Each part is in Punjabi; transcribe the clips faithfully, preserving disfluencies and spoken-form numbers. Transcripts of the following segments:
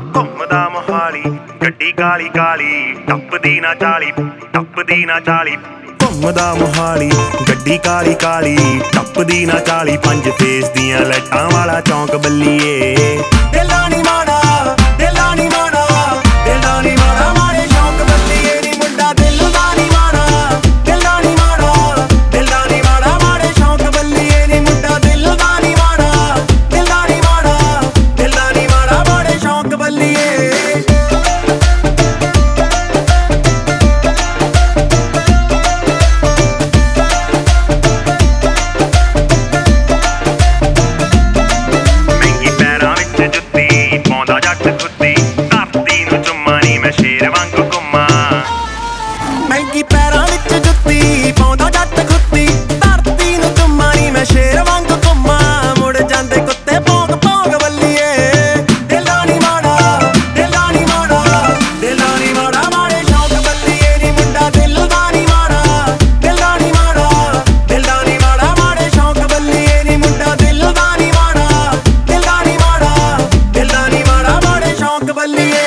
ਘੁੰਮਦਾ ਮੋਹਾਲੀ ਗੱਡੀ ਕਾਲੀ ਕਾਲੀ ਟੱਪਦੀ ਨਾ ਚਾਲੀ ਟੱਪਦੀ ਨਾ ਚਾਲੀ ਘੁੰਮਦਾ ਮੋਹਾਲੀ ਗੱਡੀ ਕਾਲੀ ਕਾਲੀ ਟੱਪਦੀ ਨਾ ਚਾਲੀ ਪੰਜ ਫੇਸ ਦੀਆਂ ਲਾਈਟਾਂ ਵਾਲਾ ਚੌਂਕ ਬੱਲੀਏ ਦਿਲਾਂ ਨੀ ਮਾੜਾ ਦਿਲਾਂ ਨੀ ਮਾੜਾ ਦਿਲਾਂ ਨੀ ਮਾੜਾ ਮਾਰੇ ਸ਼ੌਂਕ ਬੱਲੀਏ ਨੀ ਮੁੰਡਾ ਦਿਲ ਦਾ ਨੀ ਮਾੜਾ ਦਿਲਾਂ ਨੀ ਮਾੜਾ ਦਿਲਾਂ ਨੀ ਮਾੜਾ ਮਾਰੇ ਸ਼ੌਂਕ ਬੱਲੀਏ ਨੀ ਮੁੰਡਾ ਦਿਲ ਦਾ ਨੀ ਮਾੜਾ ਦਿਲਾਂ ਨੀ ਮਾੜਾ ਦਿਲਾਂ ਨੀ ਮਾੜਾ ਮਾਰੇ ਸ਼ੌਂਕ ਬੱਲੀਏ ਮਹਿੰਗੀ ਪੈਰਾਂ ਵਿੱਚ ਜੁੱਤੀ ਪਾਉਂਦਾ ਜੱਟ ਖੁੱਤੀ ਧਰਤੀ ਨੂੰ ਚੁੰਮਾ ਨੀ ਮੈਂ ਸ਼ੇਰ ਵਾਂਗ ਘੁੰਮਾਂ ਮੁੜ ਜਾਂਦੇ ਕੁੱਤੇ ਭੌਂਕ ਭੌਂਕ ਬੱਲੀਏ ਦਿਲਾਂ ਨੀ ਮਾੜਾ ਦਿਲਾਂ ਨੀ ਮਾੜਾ ਦਿਲਾਂ ਨੀ ਮਾੜਾ ਮਾਰੇ ਸ਼ੌਂਕ ਬੱਲੀਏ ਨੀ ਮੁੰਡਾ ਦਿਲ ਦਾ ਨੀ ਮਾੜਾ ਦਿਲਾਂ ਨੀ ਮਾੜਾ ਦਿਲਾਂ ਨੀ ਮਾੜਾ ਮਾਰੇ ਸ਼ੌਂਕ ਬੱਲੀਏ ਨੀ ਮੁੰਡਾ ਦਿਲ ਦਾ ਨੀ ਮਾੜਾ ਦਿਲਾਂ ਨੀ ਮਾੜਾ ਦਿਲਾਂ ਨੀ ਮਾੜਾ ਮਾਰੇ ਸ਼ੌਂਕ ਬੱਲੀਏ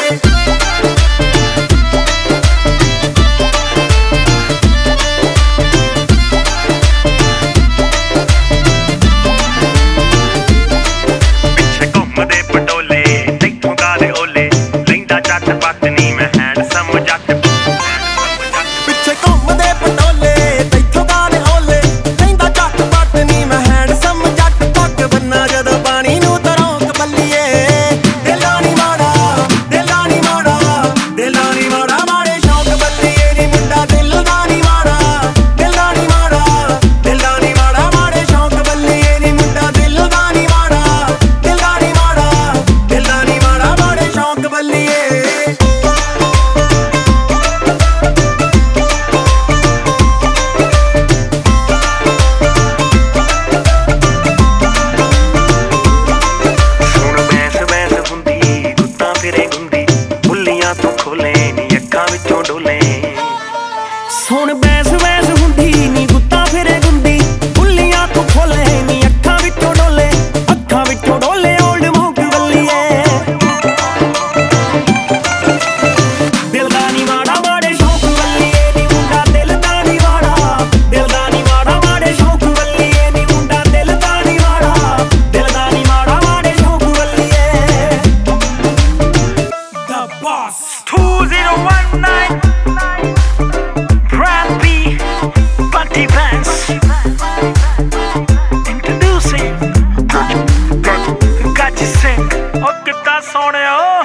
ਹੁਣ ਬੈਸ ਬੈਸ ਹੁੰਦੀ ਨੀ ਗੁੱਤਾਂ ਫਿਰੇ ਗੁੰਦੀ ਬੁੱਲੀਆਂ ਤੋਂ ਖੋਲੇ ਨੀ ਅੱਖਾਂ ਵਿੱਚੋਂ ਡੋਲੇ ਅੱਖਾਂ ਵਿੱਚੋਂ ਡੋਲੇ ਓਲਡ ਮੌਂਕ ਬੱਲੀਏ ਦਿਲ ਦਾ ਨੀ ਮਾੜਾ ਮਾੜੇ ਸ਼ੌਂਕ ਬੱਲੀਏ ਨੀ ਮੁੰਡਾ ਦਿਲ ਦਾ ਨੀ ਮਾੜਾ ਦਿਲ ਦਾ ਨੀ ਮਾੜਾ ਮਾੜੇ ਸ਼ੌਂਕ ਬੱਲੀਏ ਨੀ ਮੁੰਡਾ ਦਿਲ ਦਾ ਨੀ ਮਾੜਾ ਦਿਲ ਦਾ ਨੀ ਮਾੜਾ ਮਾੜੇ ਸ਼ੌਂਕ ਬੱਲੀਏ The Boss two zero one nine Introducing Gachi Singh, oh कितना सोहणिया